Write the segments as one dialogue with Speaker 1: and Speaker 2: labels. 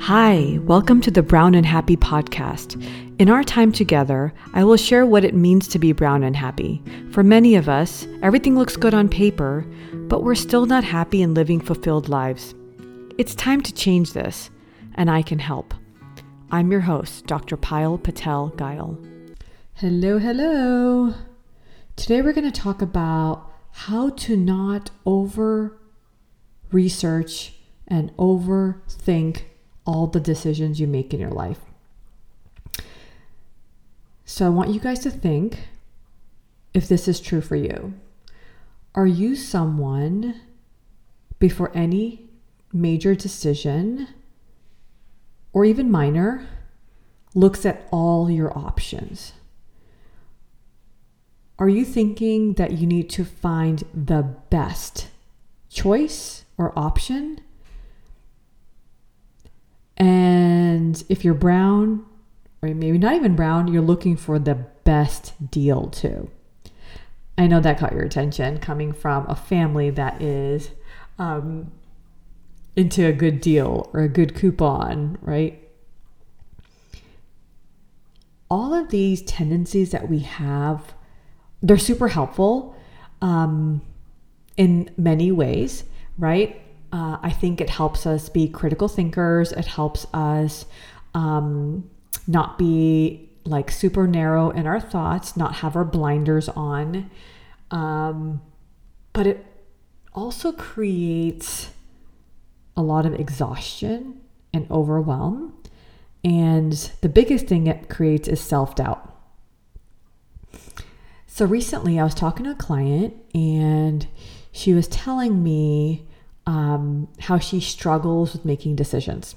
Speaker 1: Hi, welcome to the Brown and Happy podcast. In our time together, I will share what it means to be brown and happy. For many of us, everything looks good on paper, but we're still not happy and living fulfilled lives. It's time to change this, and I can help. I'm your host, Dr. Payal Patel Gail. Hello. Today we're going to talk about how to not over-research and overthink all the decisions you make in your life. So I want you guys to think if this is true for you. Are you someone, before any major decision, or even minor, looks at all your options? Are you thinking that you need to find the best choice or option? And if you're brown, or maybe not even brown, you're looking for the best deal too. I know that caught your attention, coming from a family that is into a good deal or a good coupon, right? All of these tendencies that we have, they're super helpful in many ways, right? I think it helps us be critical thinkers. It helps us not be like super narrow in our thoughts, not have our blinders on. But it also creates a lot of exhaustion and overwhelm. And the biggest thing it creates is self-doubt. So recently I was talking to a client and she was telling me how she struggles with making decisions.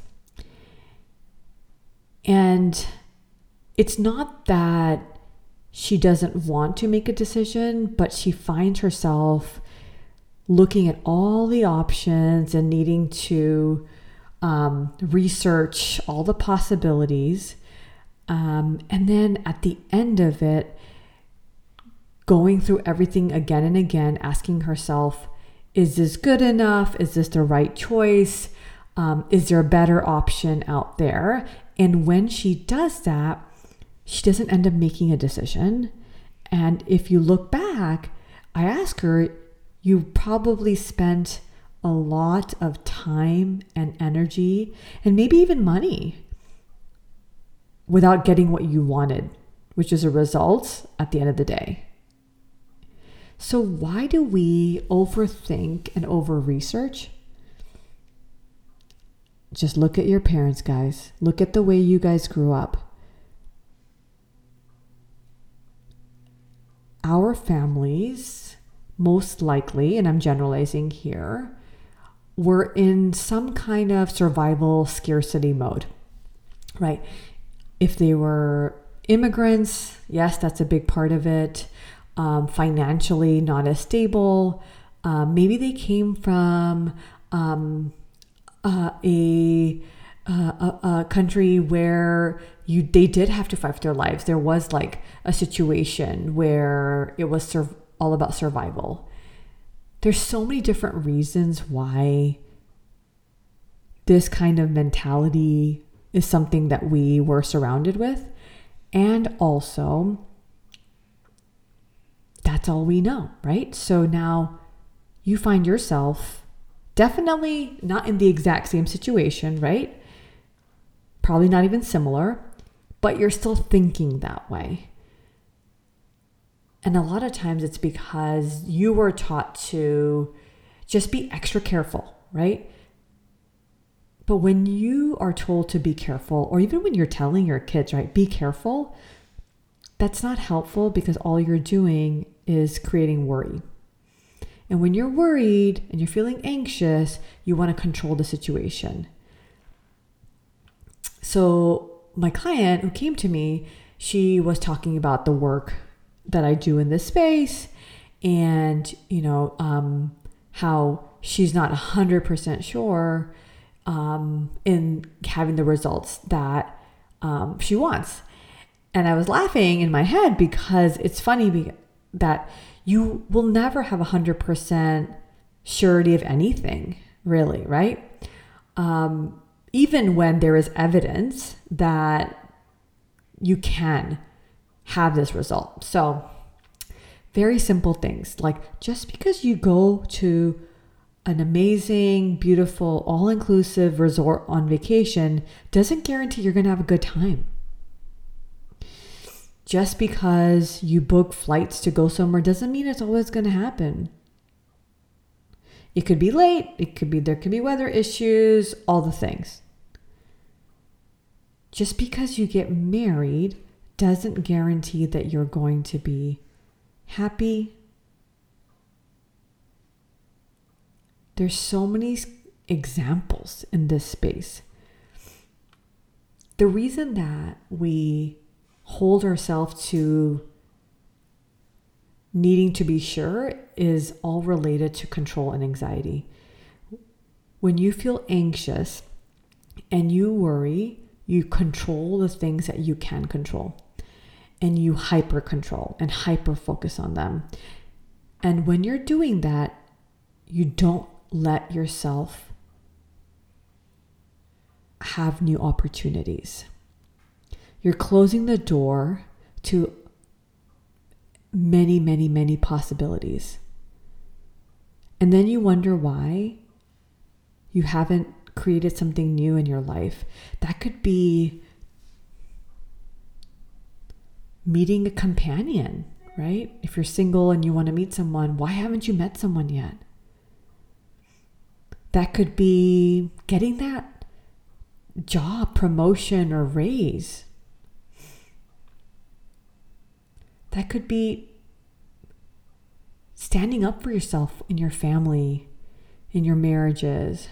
Speaker 1: And it's not that she doesn't want to make a decision, but she finds herself looking at all the options and needing to research all the possibilities. And then at the end of it, going through everything again and again, asking herself, is this good enough? Is this the right choice? Is there a better option out there? And when she does that, she doesn't end up making a decision. And if you look back, I ask her, you probably spent a lot of time and energy and maybe even money without getting what you wanted, which is a result at the end of the day. So why do we overthink and over-research? Just look at your parents, guys. Look at the way you guys grew up. Our families, most likely, and I'm generalizing here, were in some kind of survival scarcity mode, right? If they were immigrants, yes, that's a big part of it. Financially not as stable. Maybe they came from a country where they did have to fight for their lives. There was like a situation where it was all about survival. There's so many different reasons why this kind of mentality is something that we were surrounded with, and also that's all we know, right? So now you find yourself definitely not in the exact same situation, right? Probably not even similar, but you're still thinking that way. And a lot of times it's because you were taught to just be extra careful, right? But when you are told to be careful, or even when you're telling your kids, right, be careful, that's not helpful because all you're doing is creating worry. And when you're worried and you're feeling anxious, you want to control the situation. So my client who came to me, she was talking about the work that I do in this space and, how she's not 100% sure in having the results that she wants. And I was laughing in my head because it's funny that you will never have 100% surety of anything, really, right? even when there is evidence that you can have this result. So very simple things, like just because you go to an amazing, beautiful, all-inclusive resort on vacation doesn't guarantee you're going to have a good time. Just because you book flights to go somewhere doesn't mean it's always going to happen. It could be late, there could be weather issues, all the things. Just because you get married doesn't guarantee that you're going to be happy. There's so many examples in this space. The reason that we hold ourselves to needing to be sure is all related to control and anxiety. When you feel anxious and you worry, you control the things that you can control, and you hyper control and hyper focus on them. And when you're doing that, you don't let yourself have new opportunities. You're closing the door to many, many, many possibilities. And then you wonder why you haven't created something new in your life. That could be meeting a companion, right? If you're single and you want to meet someone, why haven't you met someone yet? That could be getting that job promotion or raise. That could be standing up for yourself in your family, in your marriages.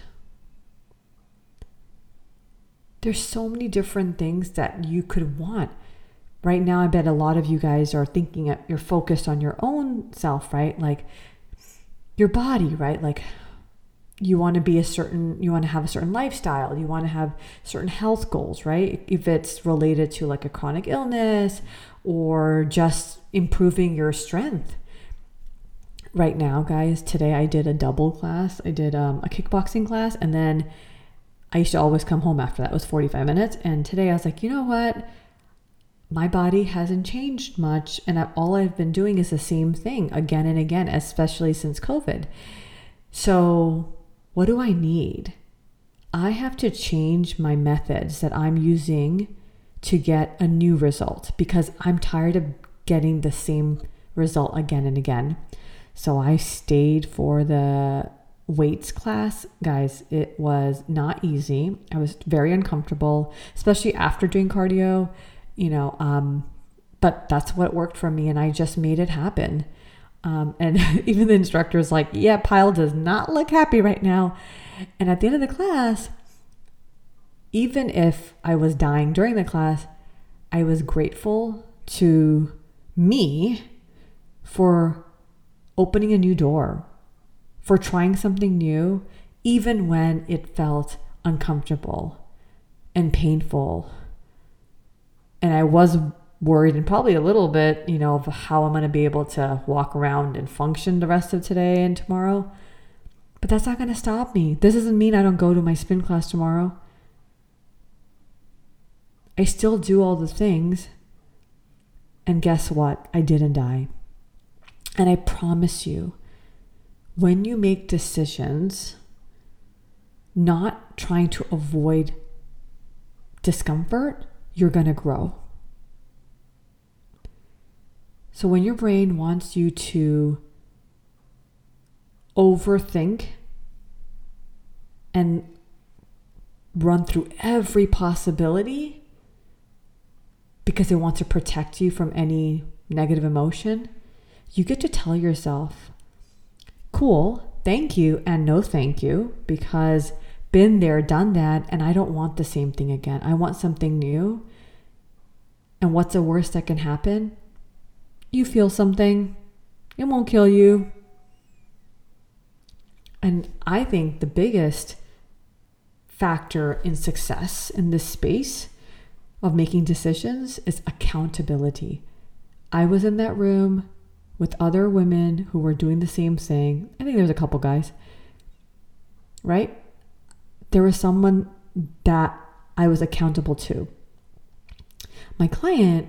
Speaker 1: There's so many different things that you could want. Right now, I bet a lot of you guys are thinking you're focused on your own self, right? Like your body, right? Like you want to have a certain lifestyle. You want to have certain health goals, right? If it's related to like a chronic illness or just improving your strength. Right now, guys, today I did a double class. I did a kickboxing class, and then I used to always come home after that. It was 45 minutes. And today I was like, you know what? My body hasn't changed much, and all I've been doing is the same thing again and again, especially since COVID. So what do I need? I have to change my methods that I'm using to get a new result because I'm tired of getting the same result again and again. So I stayed for the weights class. Guys, it was not easy. I was very uncomfortable, especially after doing cardio, but that's what worked for me, and I just made it happen. And even the instructor was like, yeah, Pyle does not look happy right now. And at the end of the class, even if I was dying during the class, I was grateful to me for opening a new door, for trying something new, even when it felt uncomfortable and painful. And I was worried and probably a little bit, of how I'm going to be able to walk around and function the rest of today and tomorrow. But that's not going to stop me. This doesn't mean I don't go to my spin class tomorrow. I still do all the things. And guess what? I didn't die. And I promise you, when you make decisions, not trying to avoid discomfort, you're going to grow. So when your brain wants you to overthink and run through every possibility because it wants to protect you from any negative emotion, you get to tell yourself, cool, thank you and no thank you, because been there, done that, and I don't want the same thing again. I want something new. And what's the worst that can happen? You feel something. It won't kill you. And I think the biggest factor in success in this space of making decisions is accountability. I was in that room with other women who were doing the same thing. I think there's a couple guys, right? There was someone that I was accountable to. My client,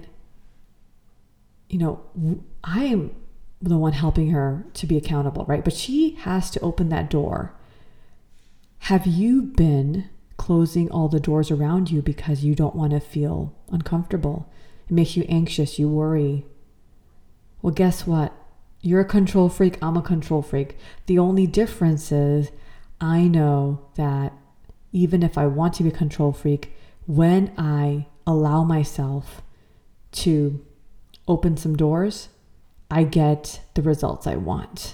Speaker 1: I am the one helping her to be accountable, right? But she has to open that door. Have you been closing all the doors around you because you don't want to feel uncomfortable? It makes you anxious, you worry. Well, guess what? You're a control freak, I'm a control freak. The only difference is I know that even if I want to be a control freak, when I allow myself to open some doors, I get the results I want.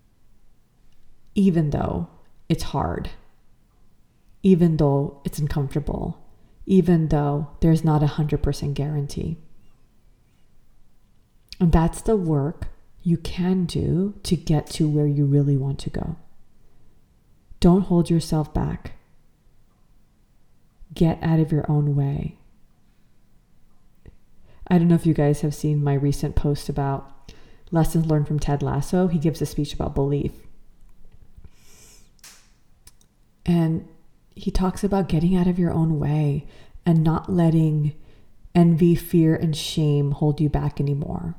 Speaker 1: Even though it's hard, even though it's uncomfortable, even though there's not 100% guarantee. And that's the work you can do to get to where you really want to go. Don't hold yourself back. Get out of your own way. I don't know if you guys have seen my recent post about lessons learned from Ted Lasso. He gives a speech about belief. And he talks about getting out of your own way and not letting envy, fear, and shame hold you back anymore.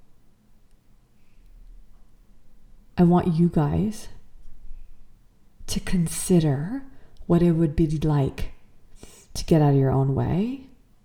Speaker 1: I want you guys to consider what it would be like to get out of your own way.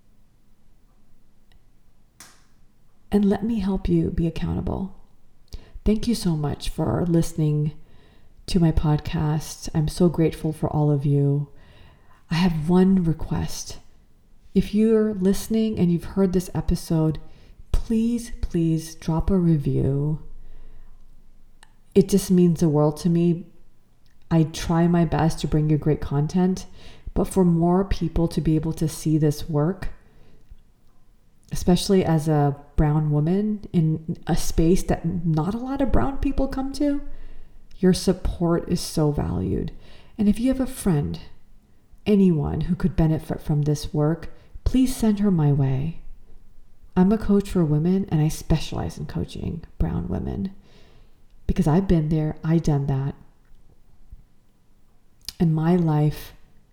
Speaker 1: And let me help you be accountable. Thank you so much for listening to my podcast. I'm so grateful for all of you. I have one request. If you're listening and you've heard this episode, please drop a review. It just means the world to me. I try my best to bring you great content, but for more people to be able to see this work, especially as a brown woman in a space that not a lot of brown people come to, your support is so valued. And if you have a friend, anyone who could benefit from this work, please send her my way. I'm a coach for women, and I specialize in coaching brown women because I've been there, I've done that. And my life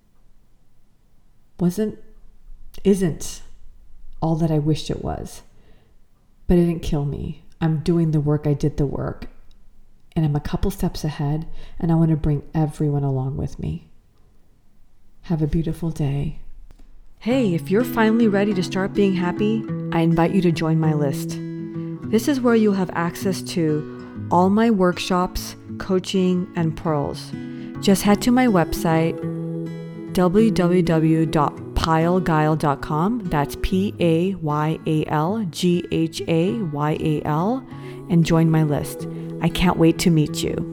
Speaker 1: isn't all that I wished it was, but it didn't kill me. I'm doing the work, I did the work, and I'm a couple steps ahead, and I want to bring everyone along with me. Have a beautiful day. Hey, if you're finally ready to start being happy, I invite you to join my list. This is where you'll have access to all my workshops, coaching, and pearls. Just head to my website, www.payalghayal.com. That's PAYALGHAYAL, and join my list. I can't wait to meet you.